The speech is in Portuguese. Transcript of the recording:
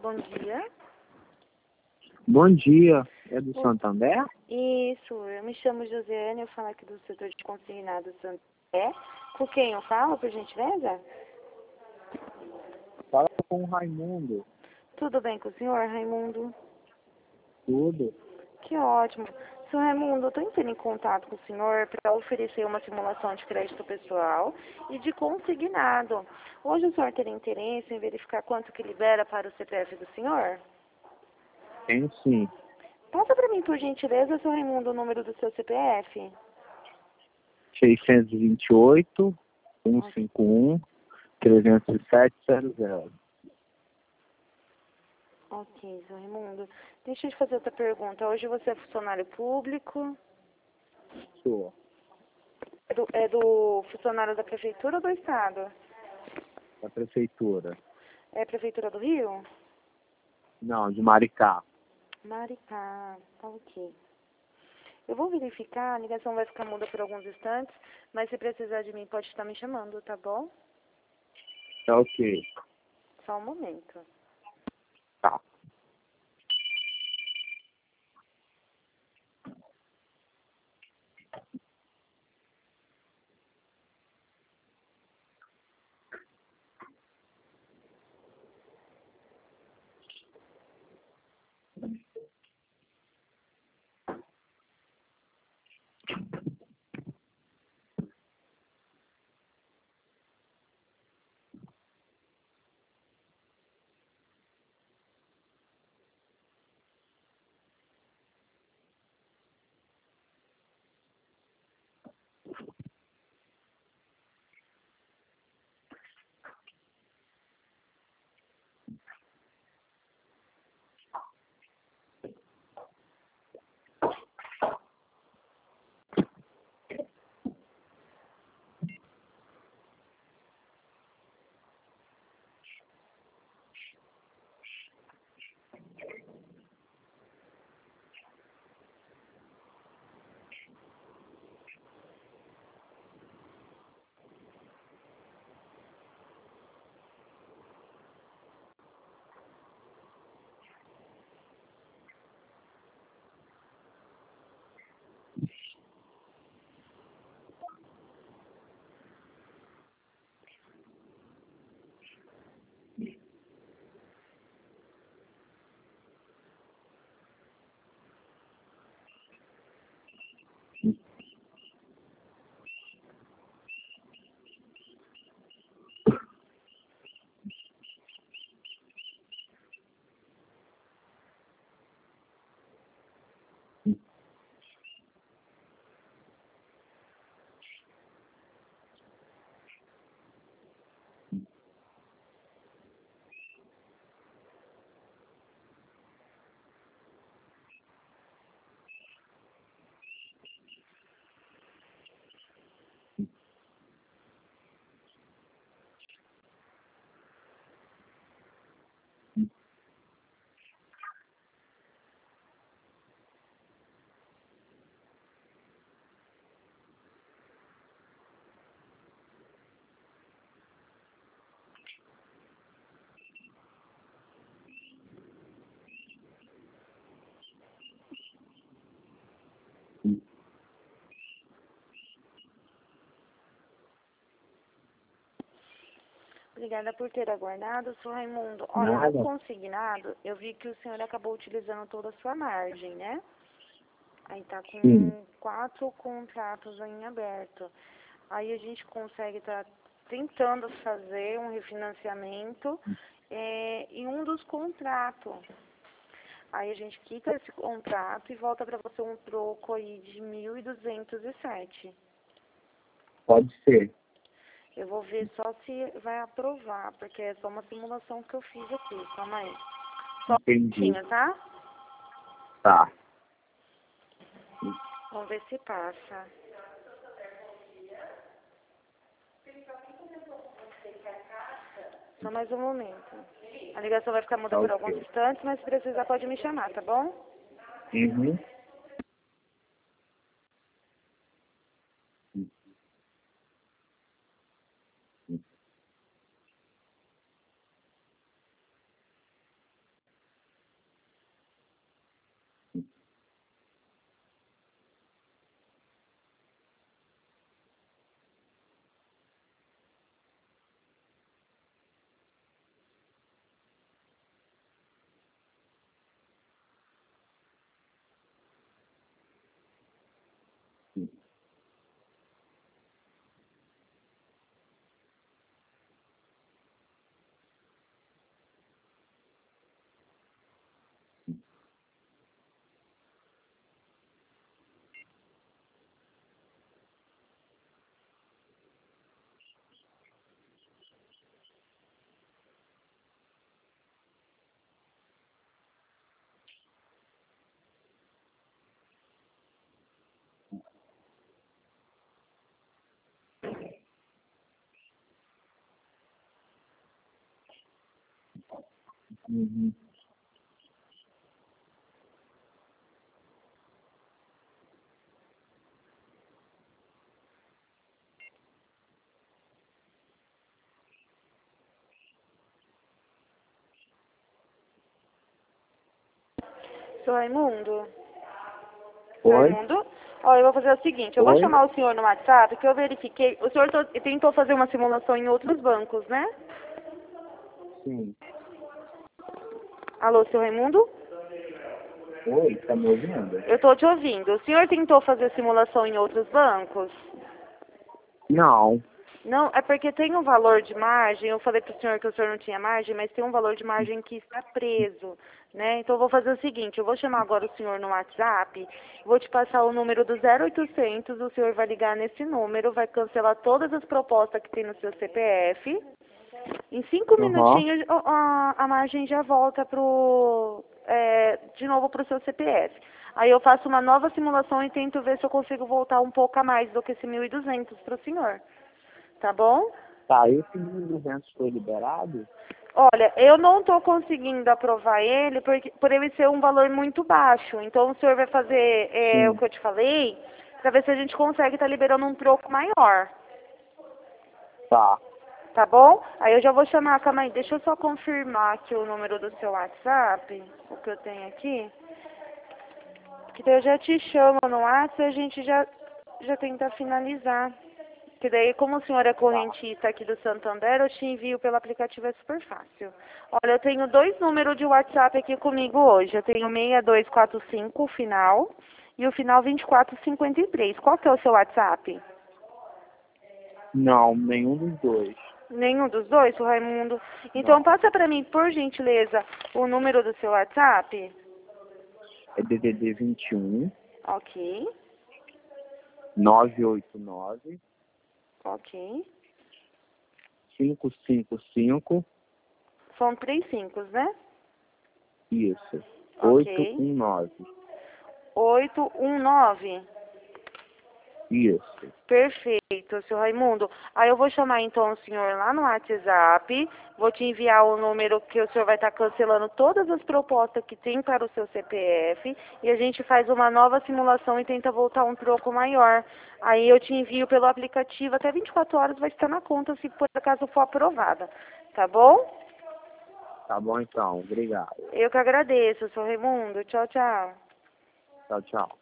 bom dia. Bom dia, é do Santander? Isso, eu me chamo Josiane, eu falo aqui do setor de consignado Santander. Com quem eu falo, por gentileza? Fala com o Raimundo. Tudo bem com o senhor, Raimundo? Tudo. Que ótimo. Senhor Raimundo, eu estou entrando em contato com o senhor para oferecer uma simulação de crédito pessoal e de consignado. Hoje o senhor teria interesse em verificar quanto que libera para o CPF do senhor? Tenho sim. Passa para mim, por gentileza, senhor Raimundo, o número do seu CPF. 628 151 30700. Ok, senhor Raimundo. Deixa eu te fazer outra pergunta. Hoje você é funcionário público? Sou. É do funcionário da prefeitura ou do estado? Da prefeitura. É prefeitura do Rio? Não, de Maricá. Maricá, tá ok. Eu vou verificar, a ligação vai ficar muda por alguns instantes, mas se precisar de mim pode estar me chamando, tá bom? Tá ok. Só um momento. Tá. Obrigada por ter aguardado, senhor Raimundo. Olha, Nada. no consignado, eu vi que o senhor acabou utilizando toda a sua margem, né? Aí tá Sim. com 4 contratos em aberto. Aí a gente consegue estar tentando fazer um refinanciamento em um dos contratos. Aí a gente quita esse contrato e volta para você um troco aí de 1.207. Pode ser. Eu vou ver só se vai aprovar, porque é só uma simulação que eu fiz aqui. Calma aí. Só um Entendi. minutinho, tá? Tá. Vamos ver se passa. Só mais um momento. A ligação vai ficar muda Tá por ok. alguns instantes, mas se precisar pode me chamar, tá bom? Uhum. Uhum. Seu Raimundo? Seu Oi? Raimundo? Ó, eu vou fazer o seguinte, eu vou Oi? chamar o senhor no WhatsApp, que eu verifiquei. O senhor tentou fazer uma simulação em outros bancos, né? Sim. Alô, seu Raimundo? Oi, tá me ouvindo? Eu estou te ouvindo. O senhor tentou fazer simulação em outros bancos? Não. Não, é porque tem um valor de margem, eu falei para o senhor que o senhor não tinha margem, mas tem um valor de margem que está preso, né? Então eu vou fazer o seguinte, eu vou chamar agora o senhor no WhatsApp, vou te passar o número do 0800, o senhor vai ligar nesse número, vai cancelar todas as propostas que tem no seu CPF. Em 5 Aham. minutinhos a margem já volta de novo para o seu CPF. Aí eu faço uma nova simulação e tento ver se eu consigo voltar um pouco a mais do que esse 1.200 para o senhor. Tá bom? Tá, esse 1.200 foi liberado? Olha, eu não estou conseguindo aprovar ele por ele ser um valor muito baixo. Então o senhor vai fazer o Sim. que eu te falei, para ver se a gente consegue estar liberando um troco maior. Tá. Tá bom? Aí eu já vou chamar, calma aí, deixa eu só confirmar aqui o número do seu WhatsApp, o que eu tenho aqui. Que daí eu já te chamo no WhatsApp e a gente já tenta finalizar. Que daí, como o senhor é Tá. correntista aqui do Santander, eu te envio pelo aplicativo, é super fácil. Olha, eu tenho 2 números de WhatsApp aqui comigo hoje. Eu tenho 6245, o final, e o final 2453. Qual que é o seu WhatsApp? Não, nenhum dos dois. Nenhum dos dois, o Raimundo? Então, Não. passa para mim, por gentileza, o número do seu WhatsApp. É DDD 21 Ok, 989 ok. 555. São 3 5, né? Isso. Ok. 819. 819. Isso. Perfeito, seu Raimundo. Aí eu vou chamar então o senhor lá no WhatsApp, vou te enviar o número que o senhor vai estar cancelando todas as propostas que tem para o seu CPF e a gente faz uma nova simulação e tenta voltar um troco maior. Aí eu te envio pelo aplicativo, até 24 horas vai estar na conta se por acaso for aprovada. Tá bom? Tá bom então. Obrigado. Eu que agradeço, seu Raimundo. Tchau, tchau. Tchau, tchau.